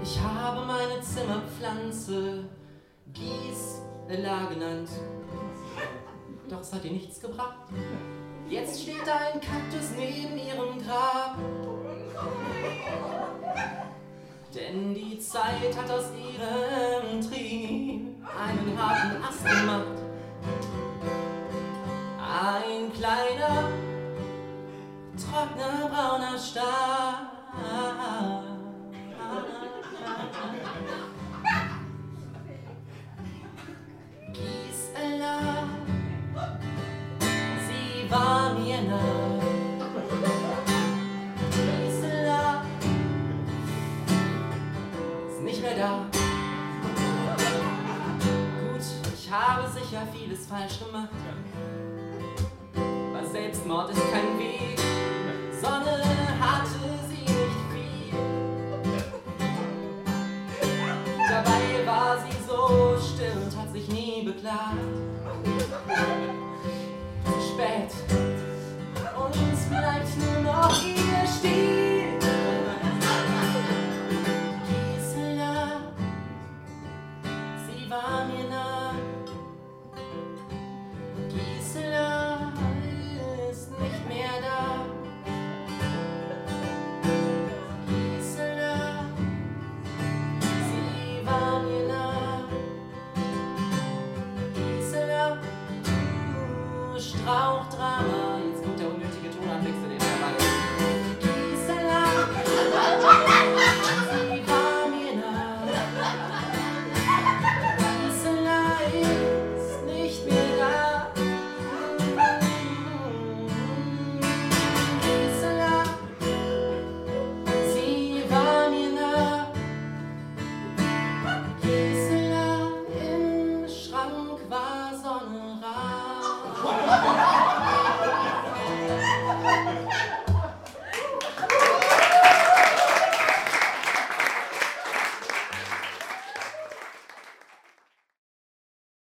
Ich habe meine Zimmerpflanze Gisela genannt. Doch es hat ihr nichts gebracht. Jetzt steht ein Kaktus neben ihrem Grab. Denn die Zeit hat aus ihrem Trieb einen harten Ast gemacht. Ein kleiner, trockener, brauner Stab. Gisela, sie war mir nah. Gisela ist nicht mehr da. Gut, ich habe sicher vieles falsch gemacht. Aber Selbstmord ist kein Weg. Sonne hatte sie nicht viel. Dabei war sie so still und hat sich nie beklagt. Zu spät und uns bleibt nur noch ihr Stil.